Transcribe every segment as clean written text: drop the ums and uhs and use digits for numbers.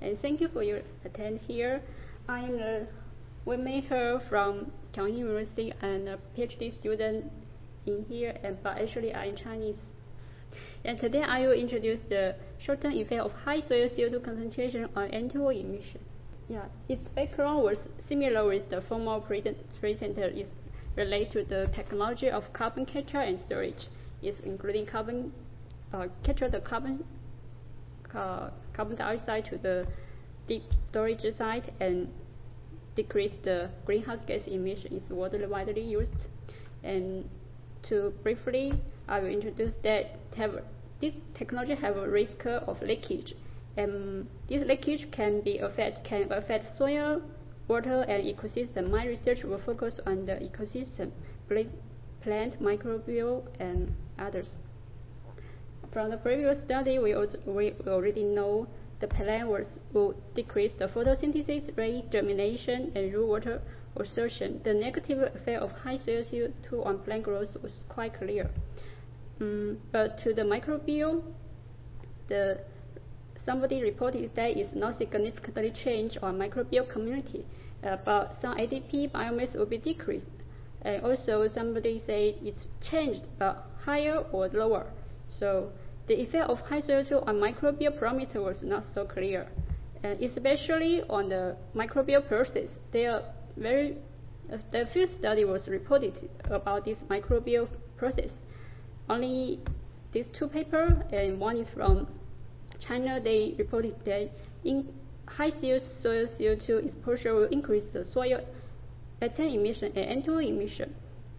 and thank you for your attend here. I am a webmaker from Kyung University and a PhD student in here, but actually I'm Chinese. And today I will introduce the short-term effect of high soil CO2 concentration on N2O emission. Yeah, its background was similar with the former presenter. Is related to the technology of carbon capture and storage. Is including capture the carbon dioxide to the deep storage site and decrease the greenhouse gas emission is widely used. And to briefly, I will introduce that this technology have a risk of leakage, and this leakage can affect soil, water, and ecosystem. My research will focus on the ecosystem, plant, microbial, and others. From the previous study, we already know the plant will decrease the photosynthesis rate, germination, and root water absorption. The negative effect of high soil CO2 on plant growth was quite clear. But to the microbiome, somebody reported that it's not significantly changed on microbial community, but some ADP biomass will be decreased. And also somebody say it's changed, but higher or lower. So the effect of high CO2 on microbial parameter was not so clear, and especially on the microbial process. The few study was reported about this microbial process. Only these two papers, and one is from China, they reported that in high soil CO2 exposure will increase the soil methane emission and N2O emission.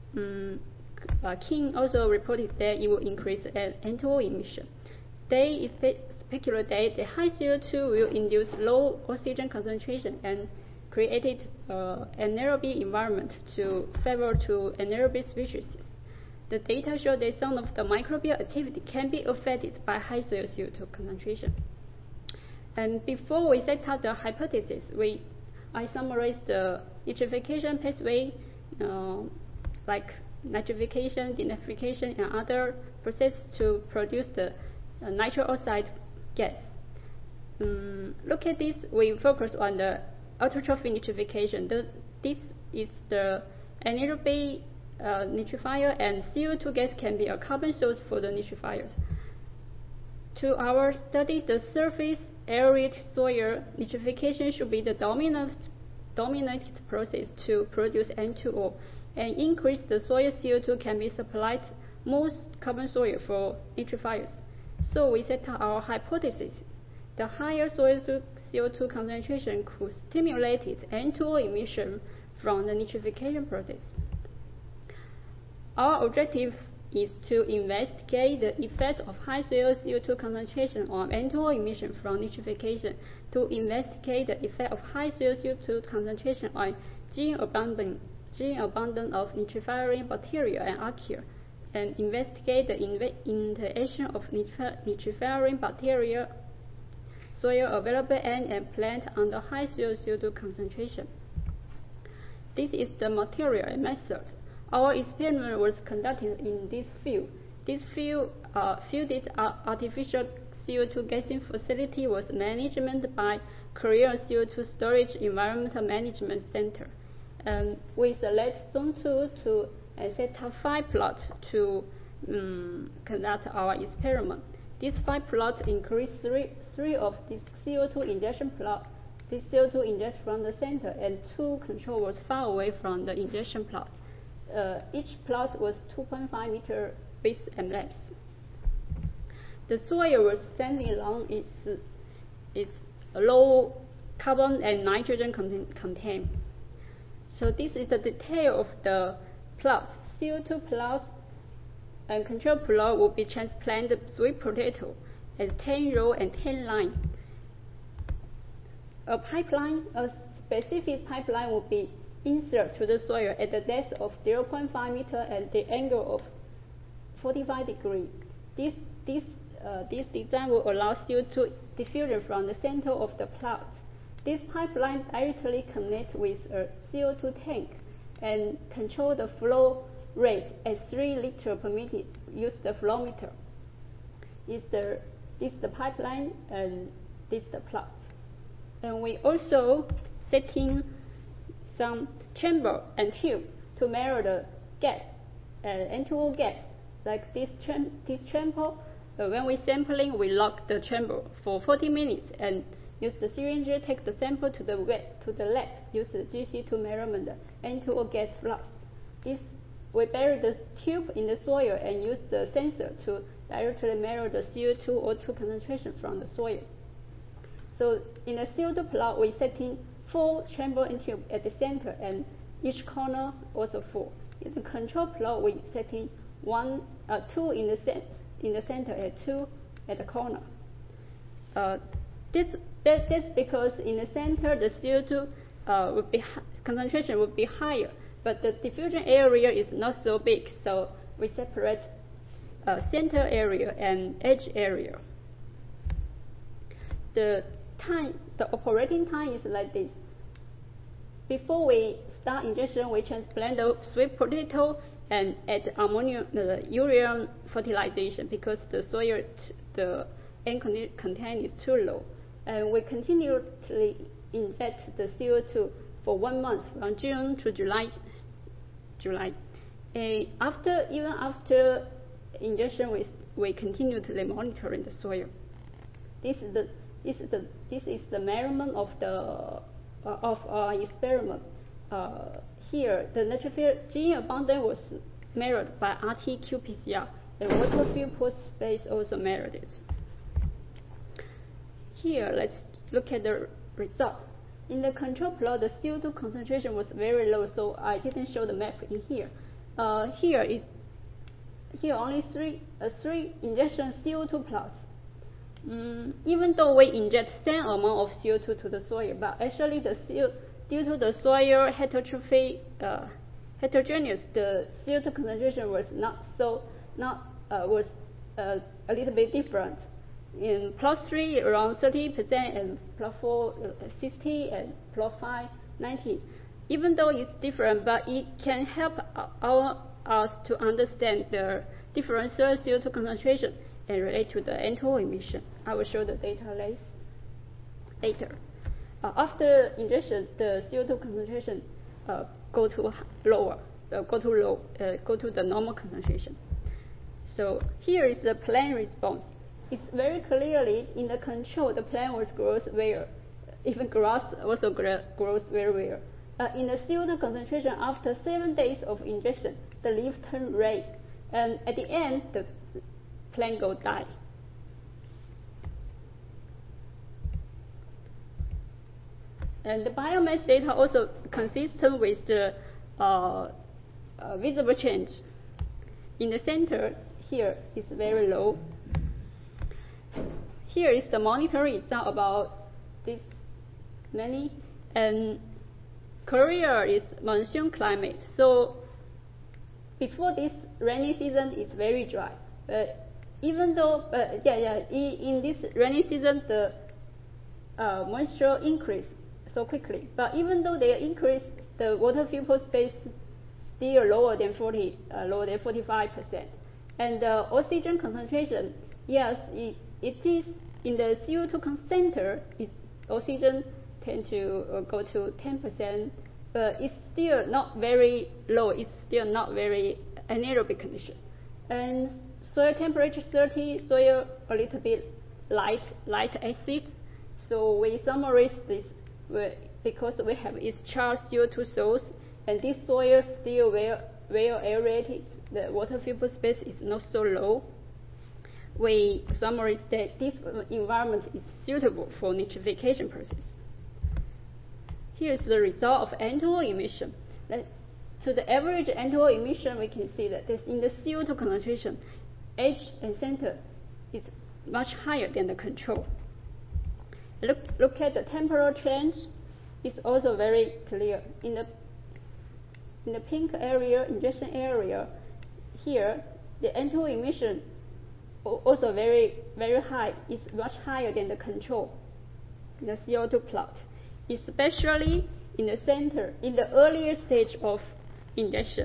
King also reported that it will increase N2O emission. They speculate that the high CO2 will induce low oxygen concentration and created anaerobic environment to favor to anaerobic species. The data show that some of the microbial activity can be affected by high soil CO2 concentration. And before we set up the hypothesis, I summarized the nitrification pathway, like nitrification, denitrification, and other processes to produce the nitric oxide gas. Look at this. We focus on the autotrophic nitrification. This is the anaerobic nitrifier, and CO2 gas can be a carbon source for the nitrifiers. To our study, the surface arid soil nitrification should be the dominant process to produce N2O, and increase the soil CO2 can be supplied most carbon soil for nitrifiers. So we set up our hypothesis. The higher soil CO2 concentration could stimulate N2O emission from the nitrification process. Our objective is to investigate the effect of high soil CO2 concentration on N2O emission from nitrification, to investigate the effect of high soil CO2 concentration on gene abundance of nitrifiering bacteria and archaea, and investigate the interaction of nitrifiering bacteria, soil available and plant under high soil CO2 concentration. This is the material and method. Our experiment was conducted in this field. This fielded artificial CO2 gassing facility was managed by Korea CO2 Storage Environmental Management Center. We select Zone 2 to set up 5 plots to conduct our experiment. These 5 plots include three of this CO2 injection plot. This CO2 injected from the center, and 2 control was far away from the injection plot. Each plot was 2.5 meter width and length. The soil was sandy along its low carbon and nitrogen content. So this is the detail of the plot. CO2 plot and control plot will be transplanted sweet potato as 10 row and 10 line. A specific pipeline will be inserted to the soil at the depth of 0.5 meter and the angle of 45 degrees. This design will allow CO2 diffusion from the center of the plot. This pipeline directly connects with a CO2 tank and control the flow rate at 3 liters per minute. Use the flow meter. This is the pipeline, and this is the plot. And we also setting some chamber and tube to measure the gas, N2O gas. Like this chamber, when we sampling, we lock the chamber for 40 minutes and use the syringe, take the sample to the lab, use the GC to measurement the N2O gas flux. If we bury the tube in the soil and use the sensor to directly measure the CO2 or O2 concentration from the soil. So in the CO2 plot, we setting 4 chamber and tube at the center, and each corner also 4. In the control plot, we setting 2 in the center and 2 at the corner. That's because in the center the CO2 concentration would be higher, but the diffusion area is not so big, so we separate center area and edge area. The operating time is like this. Before we start injection, we transplant the sweet potato and add urea fertilization because the soil, the N content is too low. And we continuously inject the CO2 for 1 month, from June to July. And even after injection, we continuously monitoring the soil. This is the measurement of our experiment. Here, the neutrophil gene abundance was measured by RT-qPCR, and water vapor space also measured it. Here, let's look at the result. In the control plot, the CO2 concentration was very low, so I didn't show the map in here. Here only three injection CO2 plots. Even though we inject same amount of CO2 to the soil, but actually due to the soil heterogeneous, the CO2 concentration was was a little bit different. In plot 3, around 30%, and plot 4, 60%, and plot 5, 90%. Even though it's different, but it can help us to understand the differential CO2 concentration and relate to the N2O emission. I will show the data later. After injection, the CO2 concentration go to the normal concentration. So here is the plant response. It's very clearly in the control, the plant was grows well. Even grass also grows very well. In the CO2 concentration, after 7 days of injection, the leaf turn red, and at the end, the plant go die. And the biomass data also consistent with the visible change. In the center, here is very low. Here is the monitoring result about this many, and Korea is monsoon climate, so before this rainy season is very dry. But even though, in this rainy season the moisture increase so quickly, but even though they increase, the water vapor space still lower than 45%, and the oxygen concentration, yes, it is in the CO2 center, oxygen tend to go to 10%, but it's still not very low. It's still not very anaerobic condition. And soil temperature 30, soil a little bit light acid. So we summarize this because we have its charged CO2 source, and this soil still well aerated. The water vapor space is not so low. We summarize that this environment is suitable for nitrification process. Here is the result of N2O emission. So the average N2O emission, we can see that in the CO2 concentration, edge and center is much higher than the control. Look at the temporal change. It's also very clear. In the pink area, injection area, here the N2O emission also very, very high. It's much higher than the control, the CO2 plot, especially in the center, in the earlier stage of injection.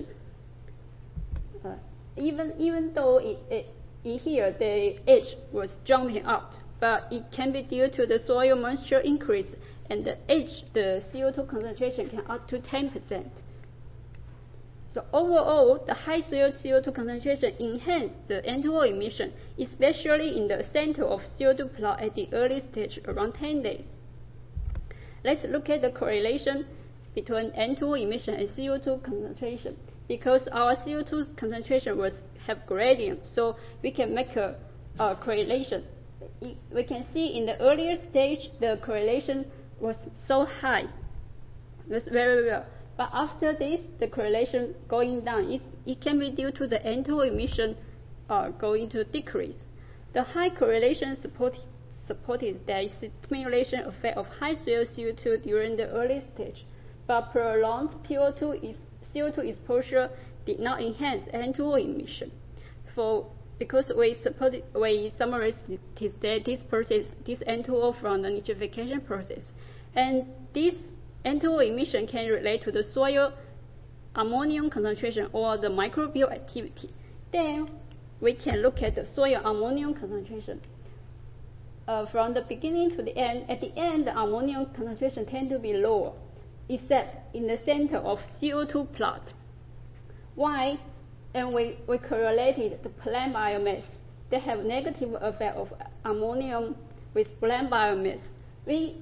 Even though here the edge was jumping out, but it can be due to the soil moisture increase and the CO2 concentration can up to 10%. So overall, the high soil CO2 concentration enhances the N2O emission, especially in the center of CO2 plot at the early stage, around 10 days. Let's look at the correlation between N2O emission and CO2 concentration. Because our CO2 concentration have gradient, so we can make a correlation. We can see in the earlier stage, the correlation was so high. That's very well. But after this, the correlation going down. It can be due to the N2O emission going to decrease. The high correlation supported the stimulation effect of high soil CO2 during the early stage, but prolonged CO2 exposure did not enhance N2O emission. Because we summarized this N2O from the nitrification process, and this N2O emission can relate to the soil ammonium concentration or the microbial activity. Then we can look at the soil ammonium concentration. From the beginning to the end, at the end, the ammonium concentration tends to be lower, except in the center of CO2 plot. Why? And we correlated the plant biomass. They have negative effect of ammonium with plant biomass. We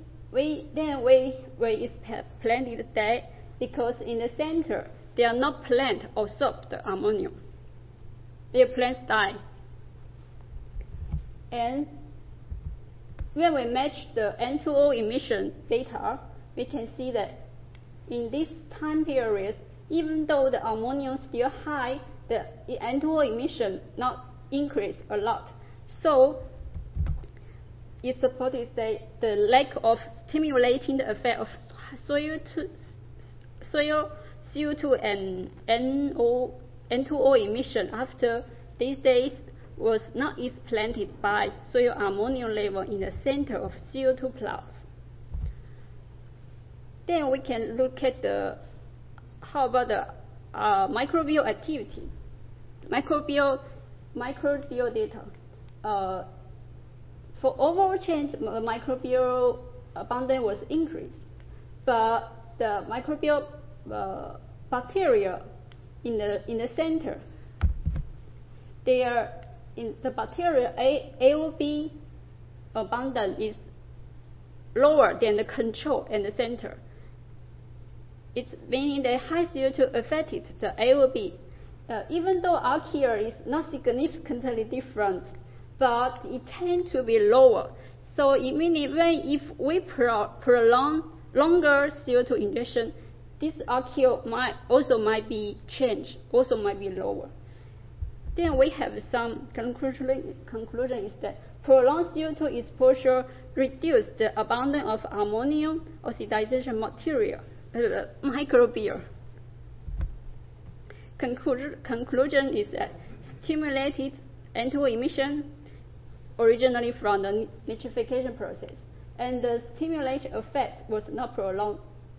explained that because in the center, they are not plant absorb the ammonium. Their plants die. And when we match the N2O emission data, we can see that in this time period, even though the ammonium is still high, the N2O emission not increase a lot. So it supported the lack of stimulating the effect of soil CO2 and N2O emission after these days was not explanted by soil ammonium level in the center of CO2 plots. Then we can look at how about the microbial activity. Microbial data. For overall change, microbial abundance was increased, but the microbial bacteria in the center, the bacteria AOB abundance is lower than the control in the center. It's meaning that high CO2 affected the AOB. Even though archaea is not significantly different, but it tends to be lower. So it means even if we prolong longer CO2 injection, this archaea might be changed, also might be lower. Then we have some conclusion is that prolonged CO2 exposure reduces the abundance of ammonium oxidization material, microbial. Conclusion is that stimulated N2O emission originally from the nitrification process, and the stimulation effect was not prolonged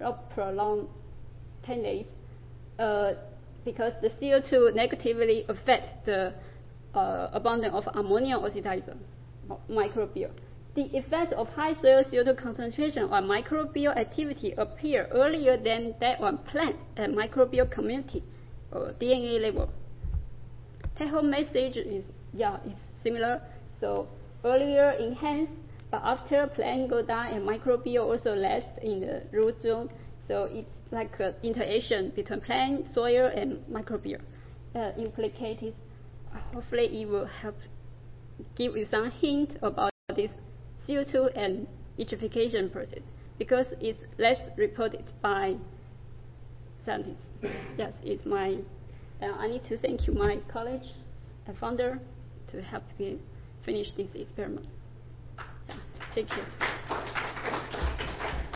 10 days because the CO2 negatively affects the abundance of ammonium oxidizer, microbial. The effect of high soil CO2 concentration on microbial activity appear earlier than that on plant and microbial community or DNA level. Take-home message is similar. So earlier enhanced, but after plant go down and microbial also less in the root zone. So it's like an interaction between plant, soil, and microbial implicated. Hopefully it will help give you some hint about this CO2 and nitrification process because it's less reported by scientists. Yes, it's my. I need to thank you, my college and founder, to help me finish this experiment. Thank you.